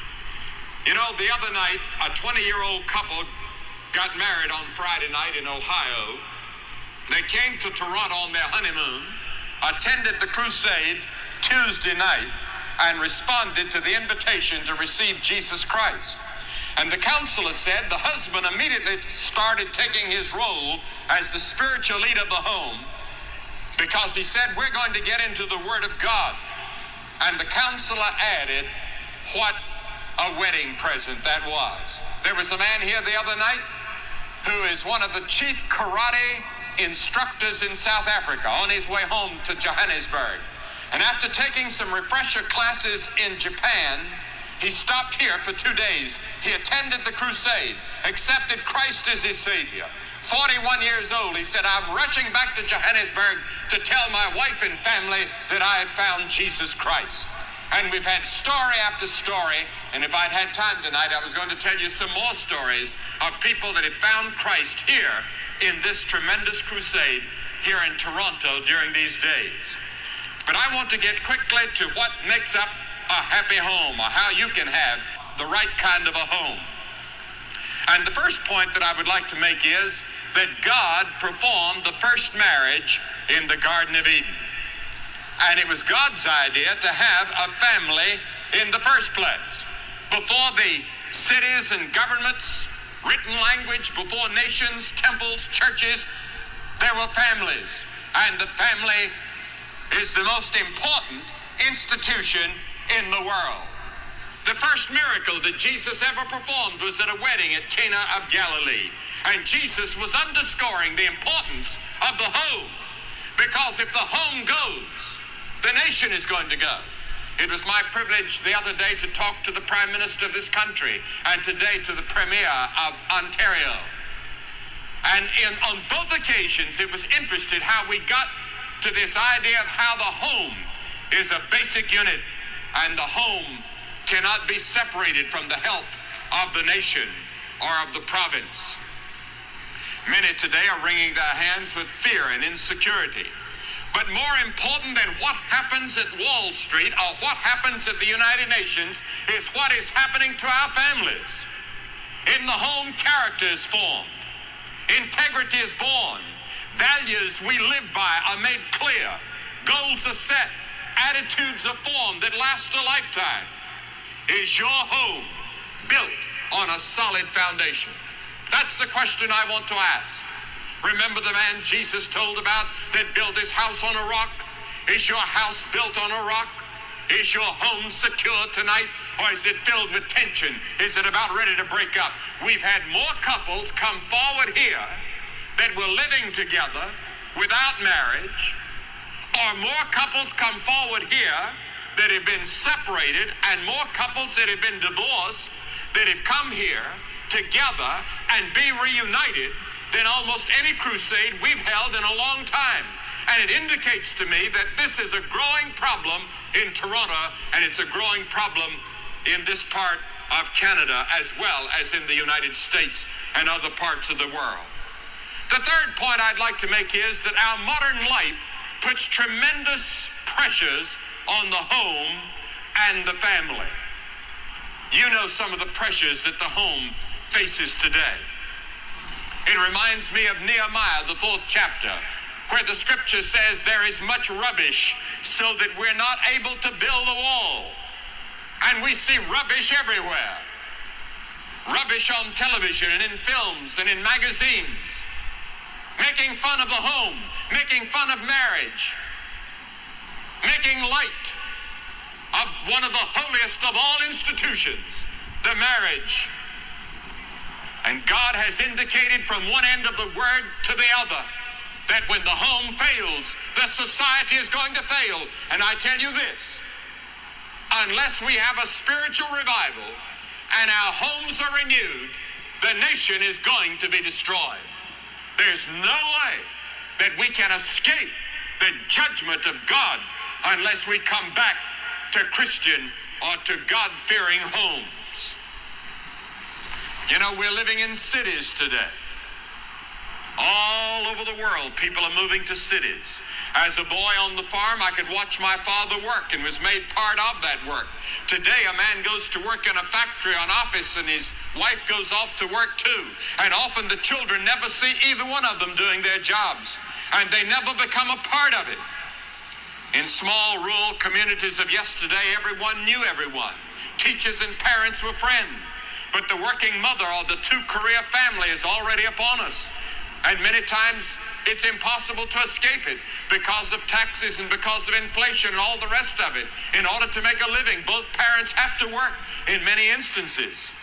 You know, the other night, a twenty-year-old couple got married on Friday night in Ohio, They came to Toronto on their honeymoon, attended the crusade Tuesday night, and responded to the invitation to receive Jesus Christ. And the counselor said the husband immediately started taking his role as the spiritual leader of the home, because he said, we're going to get into the Word of God. And the counselor added, what a wedding present that was. There was a man here the other night who is one of the chief karate instructors in South Africa, on his way home to Johannesburg. And after taking some refresher classes in Japan, he stopped here for two days. He attended the crusade, accepted Christ as his Savior. forty-one years old, he said, I'm rushing back to Johannesburg to tell my wife and family that I have found Jesus Christ. And we've had story after story, and if I'd had time tonight, I was going to tell you some more stories of people that have found Christ here in this tremendous crusade here in Toronto during these days. But I want to get quickly to what makes up a happy home, or how you can have the right kind of a home. And the first point that I would like to make is that God performed the first marriage in the Garden of Eden. And it was God's idea to have a family in the first place. Before the cities and governments, written language, before nations, temples, churches, there were families. And the family is the most important institution in the world. The first miracle that Jesus ever performed was at a wedding at Cana of Galilee. And Jesus was underscoring the importance of the home. Because if the home goes, the nation is going to go. It was my privilege the other day to talk to the Prime Minister of this country, and today to the Premier of Ontario. And in, on both occasions, it was interesting how we got to this idea of how the home is a basic unit, and the home cannot be separated from the health of the nation or of the province. Many today are wringing their hands with fear and insecurity. But more important than what happens at Wall Street or what happens at the United Nations is what is happening to our families. In the home, character is formed. Integrity is born. Values we live by are made clear. Goals are set. Attitudes are formed that last a lifetime. Is your home built on a solid foundation? That's the question I want to ask. Remember the man Jesus told about that built his house on a rock? Is your house built on a rock? Is your home secure tonight, or is it filled with tension? Is it about ready to break up? We've had more couples come forward here that were living together without marriage, or more couples come forward here that have been separated, and more couples that have been divorced that have come here together and be reunited than almost any crusade we've held in a long time. And it indicates to me that this is a growing problem in Toronto, and it's a growing problem in this part of Canada as well as in the United States and other parts of the world. The third point I'd like to make is that our modern life puts tremendous pressures on the home and the family. You know some of the pressures that the home faces today. It reminds me of Nehemiah, the fourth chapter, where the scripture says there is much rubbish so that we're not able to build a wall. And we see rubbish everywhere. Rubbish on television and in films and in magazines. Making fun of the home, making fun of marriage, making light of one of the holiest of all institutions, the marriage. And God has indicated from one end of the word to the other that when the home fails, the society is going to fail. And I tell you this, unless we have a spiritual revival and our homes are renewed, the nation is going to be destroyed. There's no way that we can escape the judgment of God unless we come back to Christian or to God-fearing homes. You know, we're living in cities today, all over the world, people are moving to cities. As a boy on the farm, I could watch my father work and was made part of that work. Today, a man goes to work in a factory, an office, and his wife goes off to work too. And often the children never see either one of them doing their jobs, and they never become a part of it. In small rural communities of yesterday, everyone knew everyone. Teachers and parents were friends. But the working mother or the two-career family is already upon us. And many times it's impossible to escape it because of taxes and because of inflation and all the rest of it. In order to make a living, both parents have to work in many instances.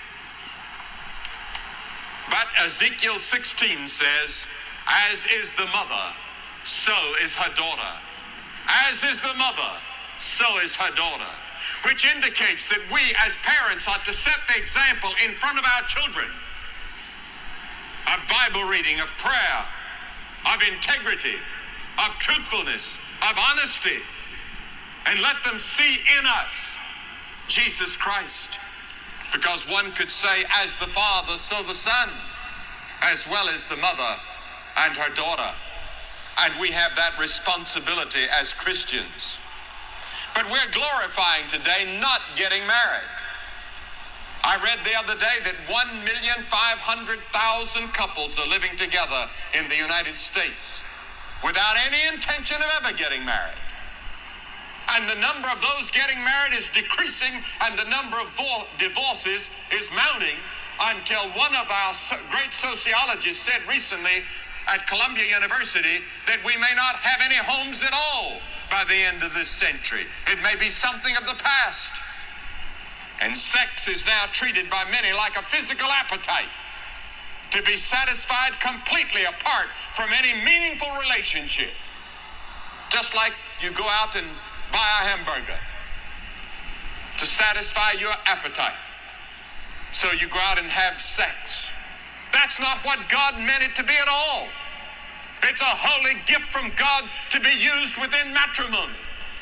But Ezekiel sixteen says, as is the mother, so is her daughter. As is the mother, so is her daughter. Which indicates that we as parents ought to set the example in front of our children of Bible reading, of prayer, of integrity, of truthfulness, of honesty, and let them see in us Jesus Christ. Because one could say, as the Father, so the Son, as well as the mother and her daughter. And we have that responsibility as Christians. But we're glorifying today not getting married. I read the other day that one million five hundred thousand couples are living together in the United States without any intention of ever getting married. And the number of those getting married is decreasing, and the number of vo- divorces is mounting, until one of our so- great sociologists said recently at Columbia University that we may not have any homes at all by the end of this century. It may be something of the past. And sex is now treated by many like a physical appetite to be satisfied completely apart from any meaningful relationship. Just like you go out and buy a hamburger to satisfy your appetite. So you go out and have sex. That's not what God meant it to be at all. It's a holy gift from God to be used within matrimony.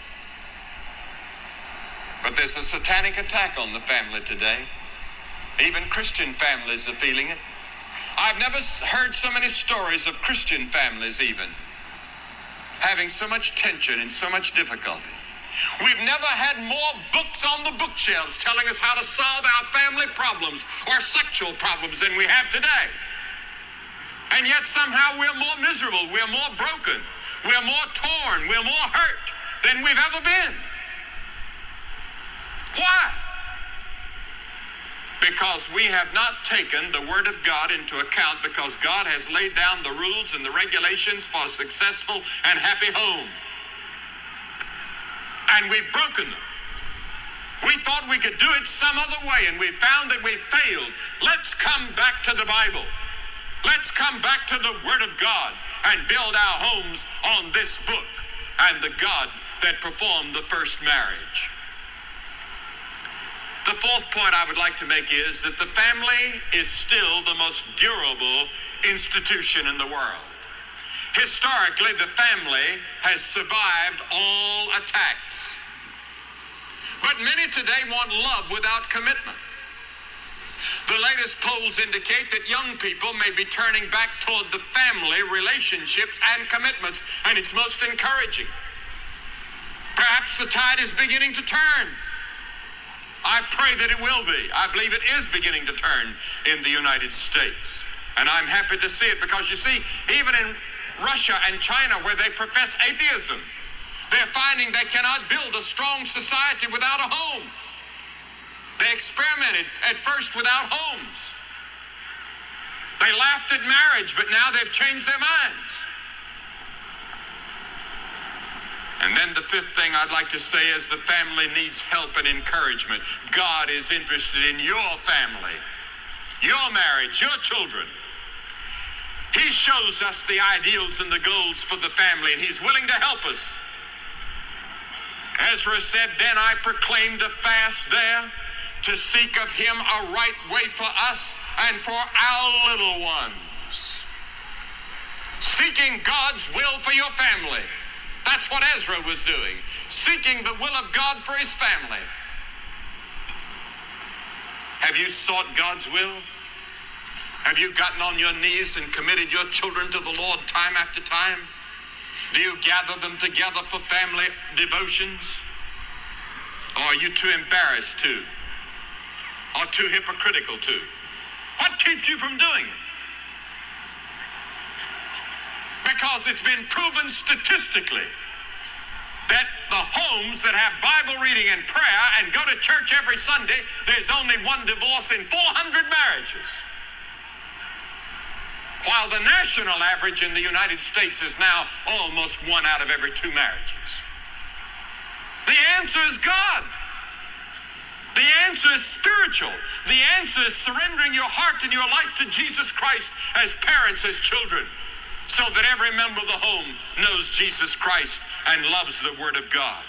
But there's a satanic attack on the family today. Even Christian families are feeling it. I've never heard so many stories of Christian families even having so much tension and so much difficulty. We've never had more books on the bookshelves telling us how to solve our family problems or sexual problems than we have today. And yet somehow we're more miserable, we're more broken, we're more torn, we're more hurt than we've ever been. Why? Because we have not taken the Word of God into account, because God has laid down the rules and the regulations for a successful and happy home. And we've broken them. We thought we could do it some other way, and we found that we failed. Let's come back to the Bible. Let's come back to the Word of God and build our homes on this book and the God that performed the first marriage. The fourth point I would like to make is that the family is still the most durable institution in the world. Historically, the family has survived all attacks. But many today want love without commitment. The latest polls indicate that young people may be turning back toward the family, relationships, and commitments, and it's most encouraging. Perhaps the tide is beginning to turn. I pray that it will be. I believe it is beginning to turn in the United States. And I'm happy to see it, because you see, even in Russia and China, where they profess atheism, they're finding they cannot build a strong society without a home. They experimented at first without homes. They laughed at marriage, but now they've changed their minds. And then the fifth thing I'd like to say is the family needs help and encouragement. God is interested in your family, your marriage, your children. He shows us the ideals and the goals for the family, and He's willing to help us. Ezra said, then I proclaimed a fast there to seek of Him a right way for us and for our little ones. Seeking God's will for your family. That's what Ezra was doing. Seeking the will of God for his family. Have you sought God's will? Have you gotten on your knees and committed your children to the Lord time after time? Do you gather them together for family devotions? Or are you too embarrassed to? Or too hypocritical to? What keeps you from doing it? Because it's been proven statistically that the homes that have Bible reading and prayer and go to church every Sunday, there's only one divorce in four hundred marriages. While the national average in the United States is now almost one out of every two marriages. The answer is God. The answer is spiritual. The answer is surrendering your heart and your life to Jesus Christ as parents, as children, so that every member of the home knows Jesus Christ and loves the Word of God.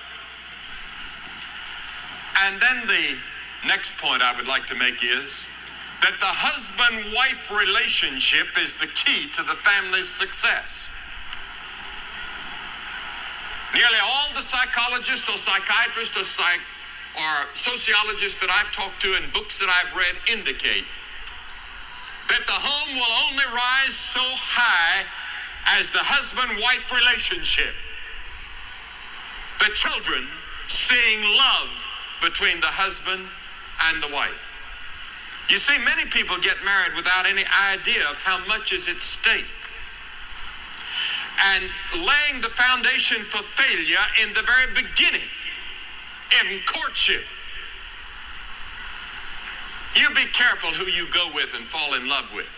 And then the next point I would like to make is that the husband-wife relationship is the key to the family's success. Nearly all the psychologists or psychiatrists or, psych- or sociologists that I've talked to and books that I've read indicate that the home will only rise so high as the husband-wife relationship. The children seeing love between the husband and the wife. You see, many people get married without any idea of how much is at stake. And laying the foundation for failure in the very beginning, in courtship. You be careful who you go with and fall in love with.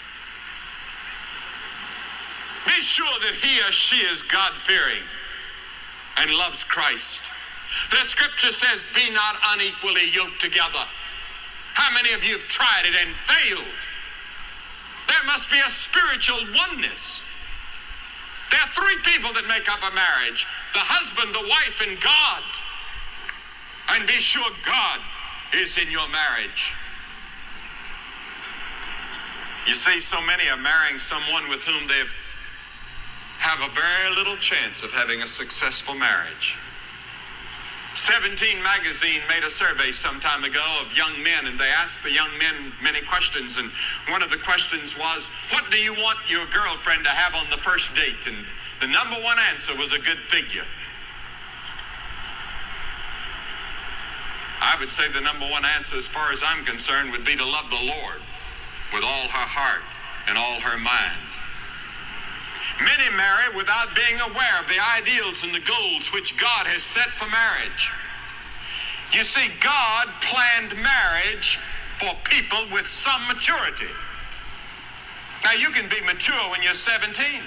Be sure that he or she is God-fearing and loves Christ. The scripture says, be not unequally yoked together. How many of you have tried it and failed? There must be a spiritual oneness. There are three people that make up a marriage: the husband, the wife, and God. And be sure God is in your marriage. You see, so many are marrying someone with whom they have a very little chance of having a successful marriage. Seventeen magazine made a survey some time ago of young men, and they asked the young men many questions, and one of the questions was, what do you want your girlfriend to have on the first date? And the number one answer was a good figure. I would say the number one answer, as far as I'm concerned, would be to love the Lord with all her heart and all her mind. Many marry without being aware of the ideals and the goals which God has set for marriage. You see, God planned marriage for people with some maturity. Now, you can be mature when you're seventeen.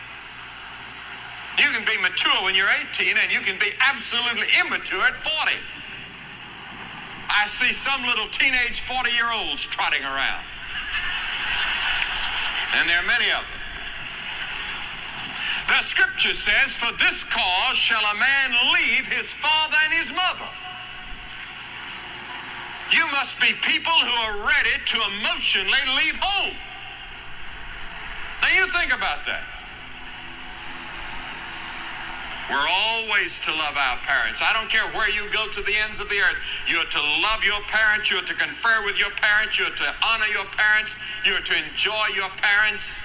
You can be mature when you're eighteen, and you can be absolutely immature at forty. I see some little teenage forty-year-olds trotting around. And there are many of them. The scripture says, for this cause shall a man leave his father and his mother. You must be people who are ready to emotionally leave home. Now you think about that. We're always to love our parents. I don't care where you go to the ends of the earth. You're to love your parents. You're to confer with your parents. You're to honor your parents. You're to enjoy your parents.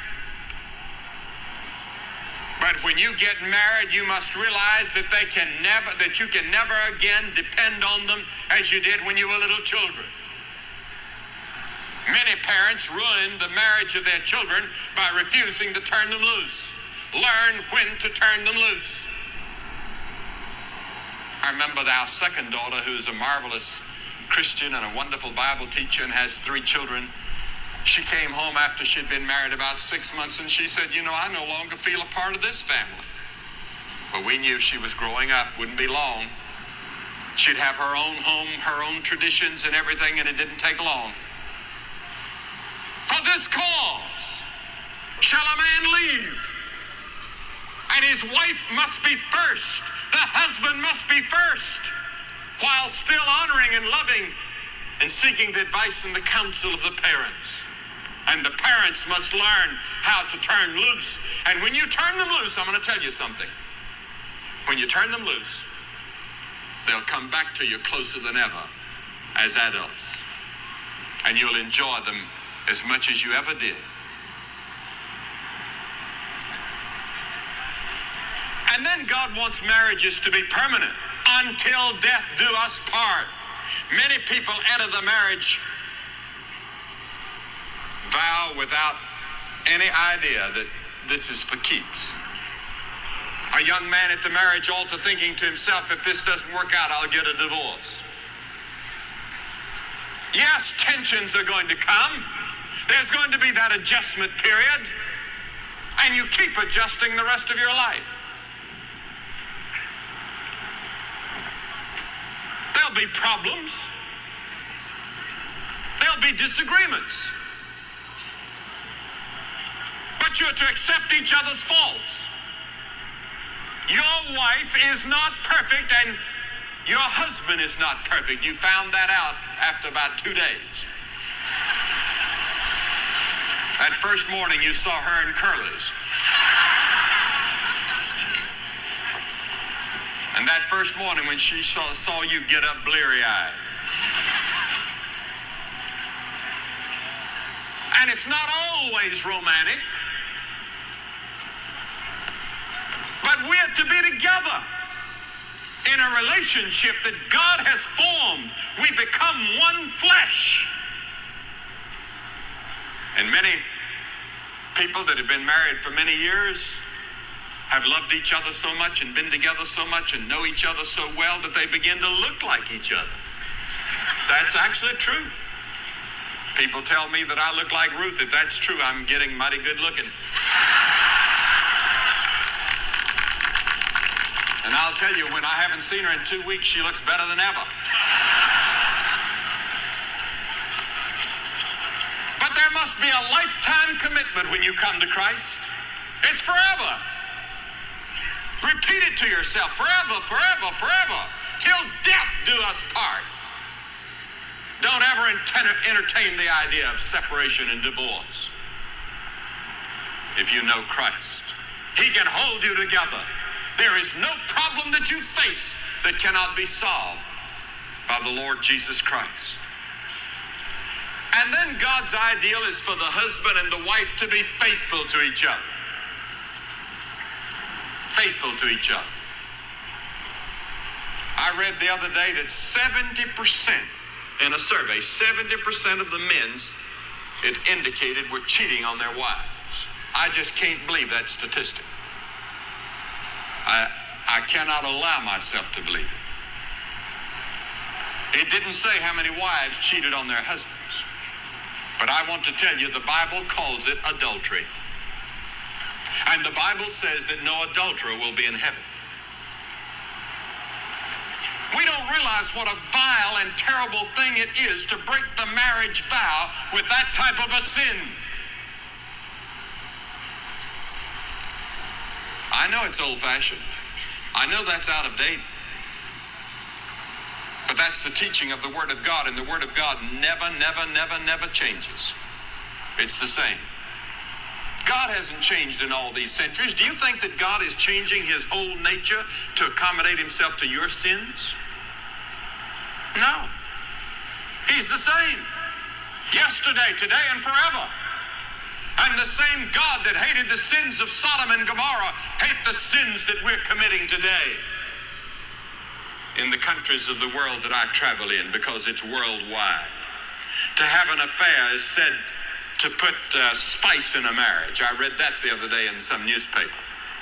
But when you get married, you must realize that they can never, that you can never again depend on them as you did when you were little children. Many parents ruin the marriage of their children by refusing to turn them loose. Learn when to turn them loose. I remember our second daughter, who's a marvelous Christian and a wonderful Bible teacher and has three children. She came home after she'd been married about six months and she said, you know, I no longer feel a part of this family. But we knew she was growing up, wouldn't be long. She'd have her own home, her own traditions and everything, and it didn't take long. For this cause shall a man leave, and his wife must be first. The husband must be first, while still honoring and loving and seeking the advice and the counsel of the parents. And the parents must learn how to turn loose. And when you turn them loose, I'm going to tell you something. When you turn them loose, they'll come back to you closer than ever as adults. And you'll enjoy them as much as you ever did. And then God wants marriages to be permanent. Until death do us part. Many people enter the marriage vow without any idea that this is for keeps. A young man at the marriage altar thinking to himself, if this doesn't work out, I'll get a divorce. Yes, tensions are going to come. There's going to be that adjustment period. And you keep adjusting the rest of your life. There'll be problems. There'll be disagreements. But you're to accept each other's faults. Your wife is not perfect and your husband is not perfect. You found that out after about two days. That first morning you saw her in curlers. And that first morning when she saw, saw you get up bleary-eyed. And it's not always romantic. But we're to be together in a relationship that God has formed. We become one flesh. And many people that have been married for many years have loved each other so much and been together so much and know each other so well that they begin to look like each other. That's actually true. People tell me that I look like Ruth. If that's true, I'm getting mighty good looking. And I'll tell you, when I haven't seen her in two weeks, she looks better than ever. But there must be a lifetime commitment when you come to Christ. It's forever. Repeat it to yourself, forever, forever, forever, till death do us part. Don't ever entertain the idea of separation and divorce. If you know Christ, He can hold you together. There is no problem that you face that cannot be solved by the Lord Jesus Christ. And then God's ideal is for the husband and the wife to be faithful to each other. Faithful to each other. I read the other day that seventy percent in a survey, seventy percent of the men's it indicated were cheating on their wives. I just can't believe that statistic. I I cannot allow myself to believe it. It didn't say how many wives cheated on their husbands. But I want to tell you, the Bible calls it adultery. And the Bible says that no adulterer will be in heaven. We don't realize what a vile and terrible thing it is to break the marriage vow with that type of a sin. I know it's old-fashioned. I know that's out of date. But that's the teaching of the Word of God, and the Word of God never, never, never, never changes. It's the same. God hasn't changed in all these centuries. Do you think that God is changing His whole nature to accommodate Himself to your sins? No. He's the same. Yesterday, today, and forever. And the same God that hated the sins of Sodom and Gomorrah hate the sins that we're committing today in the countries of the world that I travel in, because it's worldwide. To have an affair is said to put uh, spice in a marriage. I read that the other day in some newspaper.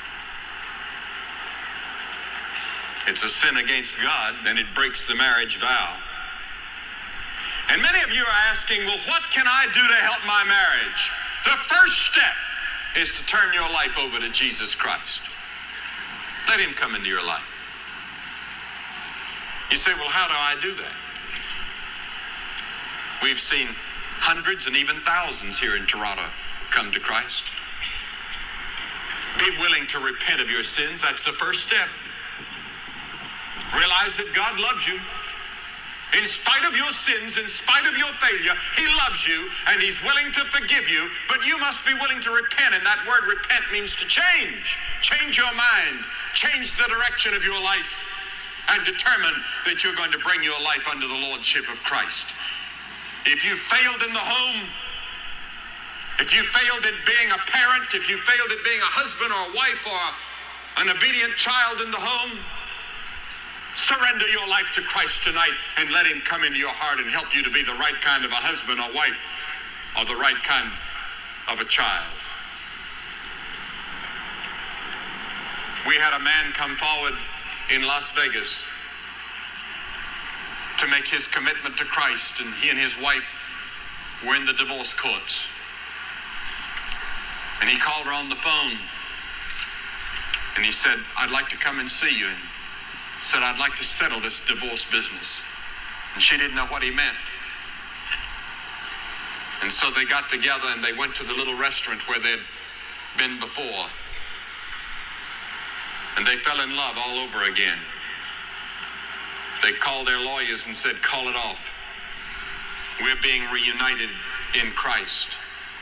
It's a sin against God, and it breaks the marriage vow. And many of you are asking, well, what can I do to help my marriage? The first step is to turn your life over to Jesus Christ. Let Him come into your life. You say, well, how do I do that? We've seen hundreds and even thousands here in Toronto come to Christ. Be willing to repent of your sins. That's the first step. Realize that God loves you. In spite of your sins, in spite of your failure, He loves you and He's willing to forgive you, but you must be willing to repent, and that word repent means to change. Change your mind, change the direction of your life, and determine that you're going to bring your life under the lordship of Christ. If you failed in the home, If you failed at being a parent, if you failed at being a husband or a wife or an obedient child in the home, surrender your life to Christ tonight and let him come into your heart and help you to be the right kind of a husband or wife or the right kind of a child. We had a man come forward in Las Vegas to make his commitment to Christ, and he and his wife were in the divorce courts. And he called her on the phone and he said, I'd like to come and see you. And said, I'd like to settle this divorce business. And she didn't know what he meant. And so they got together and they went to the little restaurant where they'd been before. And they fell in love all over again. They called their lawyers and said, call it off. We're being reunited in Christ.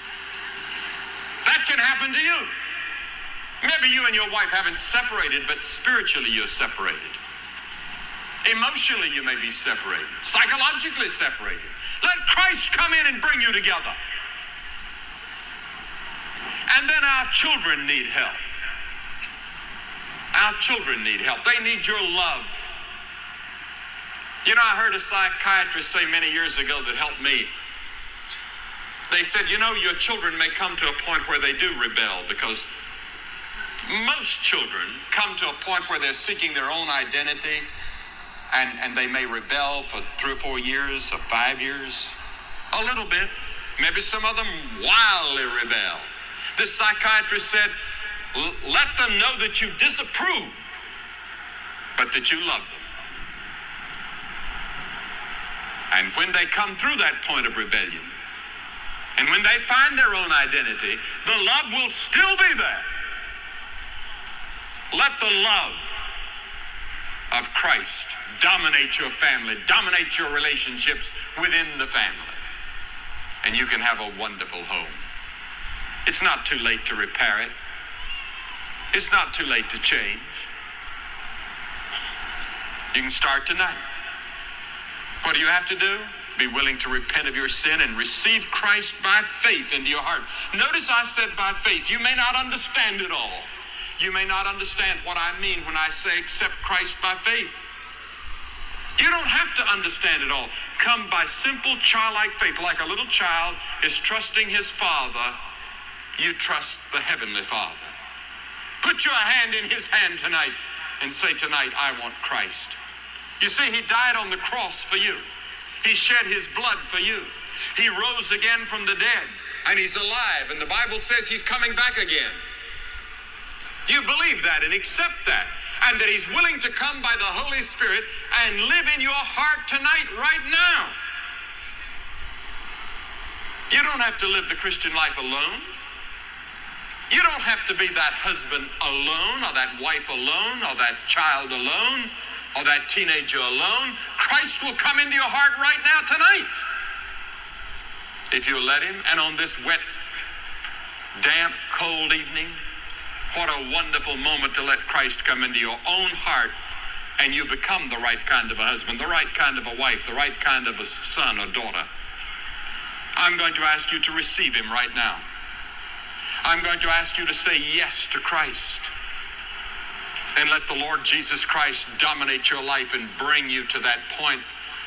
That can happen to you. Maybe you and your wife haven't separated, but spiritually you're separated. Emotionally you may be separated. Psychologically separated. Let Christ come in and bring you together. And then our children need help. Our children need help. They need your love. You know, I heard a psychiatrist say many years ago that helped me. They said, you know, your children may come to a point where they do rebel, because most children come to a point where they're seeking their own identity, and, and they may rebel for three or four years or five years, a little bit. Maybe some of them wildly rebel. This psychiatrist said, let them know that you disapprove, but that you love them. And when they come through that point of rebellion, and when they find their own identity, the love will still be there. Let the love of Christ dominate your family, dominate your relationships within the family, and you can have a wonderful home. It's not too late to repair it. It's not too late to change. You can start tonight. What do you have to do? Be willing to repent of your sin and receive Christ by faith into your heart. Notice I said by faith. You may not understand it all. You may not understand what I mean when I say accept Christ by faith. You don't have to understand it all. Come by simple childlike faith. Like a little child is trusting his father, you trust the Heavenly Father. Put your hand in his hand tonight and say, tonight, I want Christ. You see, he died on the cross for you. He shed his blood for you. He rose again from the dead, and he's alive, and the Bible says he's coming back again. You believe that and accept that, and that he's willing to come by the Holy Spirit and live in your heart tonight, right now. You don't have to live the Christian life alone. You don't have to be that husband alone, or that wife alone, or that child alone, or that teenager alone. Christ will come into your heart right now tonight, if you'll let him. And on this wet, damp, cold evening, what a wonderful moment to let Christ come into your own heart, and you become the right kind of a husband, the right kind of a wife, the right kind of a son or daughter. I'm going to ask you to receive him right now. I'm going to ask you to say yes to Christ. And let the Lord Jesus Christ dominate your life and bring you to that point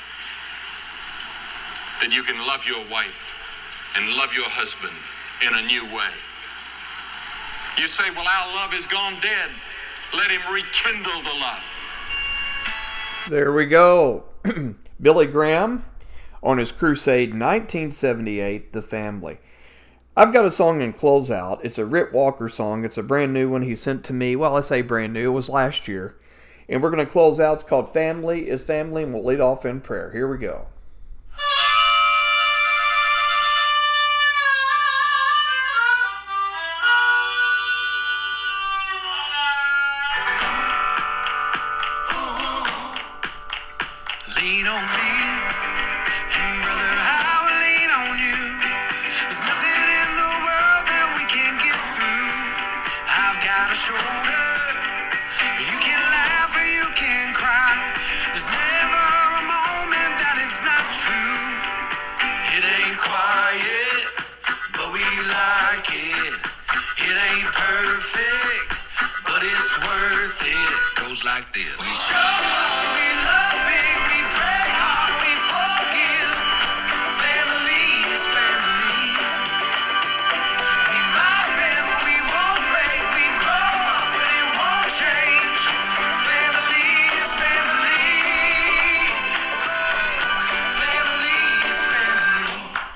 that you can love your wife and love your husband in a new way. You say, well, our love is gone dead. Let him rekindle the love. There we go. Billy Graham on his crusade nineteen seventy-eight, The Family. I've got a song in closeout. It's a Rip Walker song. It's a brand new one he sent to me. Well, I say brand new. It was last year. And we're going to close out. It's called Family is Family, and we'll lead off in prayer. Here we go. Lean on me, and brother, I will lean on you. There's nothing in the world that we can't get through. I've got a shoulder, you can laugh or you can cry. There's never a moment that it's not true. It ain't quiet, but we like it. It ain't perfect, but it's worth it. Goes like this. We show up, we love big, we pray hard, we forgive. Family is family. We might bend, but we won't break. We grow up, but it won't change. Family is family. Family is family.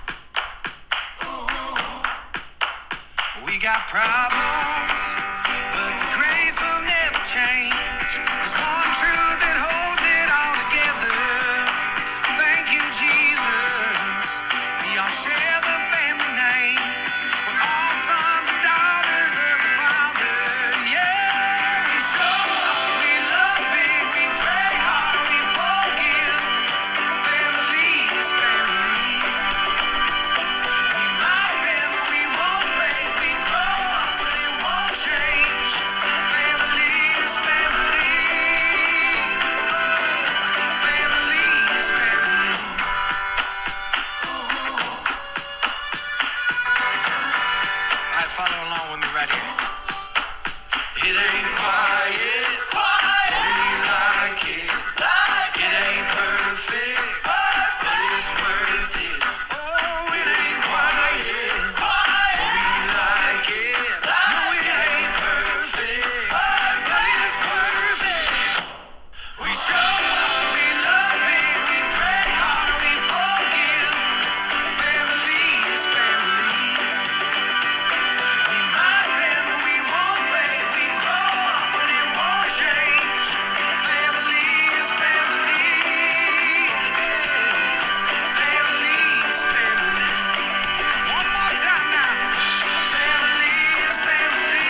We got problems, but the grace will never change. There's one truth that holds it all together. Thank you, Jesus. We all share the family name. We're all sons and daughters of the Father. Yeah, we show up, we love big, we pray hard, we forgive. Family is family. We might bend, but we won't break. We grow up, but it won't change. Family is family. Family is family. Alright, follow along with me right here. It ain't quiet, but we like it. It ain't perfect, but it's worth it. Oh, it ain't quiet, but we like it. No, it ain't perfect, but it's worth it. We show up, we love it, we pray hard, we forgive. Family is family. We might bend, but we won't break. We grow up, but it won't change. Family is family. Family is family. One more time now. Family is family.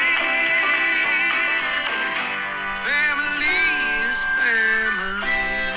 Family is family.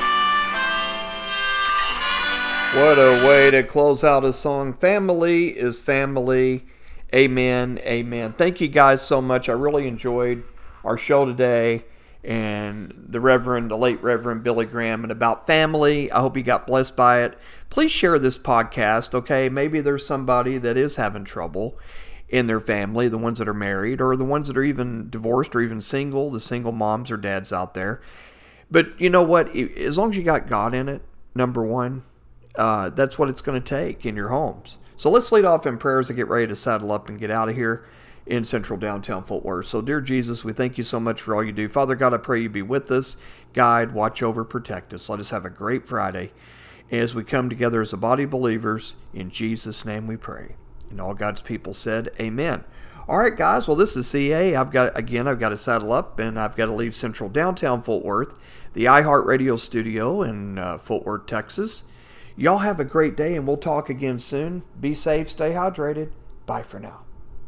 What a way to close out a song. Family is family. Amen. Amen. Thank you guys so much. I really enjoyed our show today and the Reverend, the late Reverend Billy Graham, and about family. I hope you got blessed by it. Please share this podcast, okay? Maybe there's somebody that is having trouble in their family, the ones that are married or the ones that are even divorced or even single, the single moms or dads out there. But you know what? As long as you got God in it, number one, uh, that's what it's going to take in your homes. So let's lead off in prayers to get ready to saddle up and get out of here in central downtown Fort Worth. So dear Jesus, we thank you so much for all you do. Father God, I pray you be with us, guide, watch over, protect us. Let us have a great Friday as we come together as a body of believers. In Jesus' name we pray. And all God's people said, amen. All right, guys. Well, this is C A. I've got, again, I've got to saddle up and I've got to leave central downtown Fort Worth, the iHeartRadio studio in uh, Fort Worth, Texas. Y'all have a great day and we'll talk again soon. Be safe, stay hydrated. Bye for now.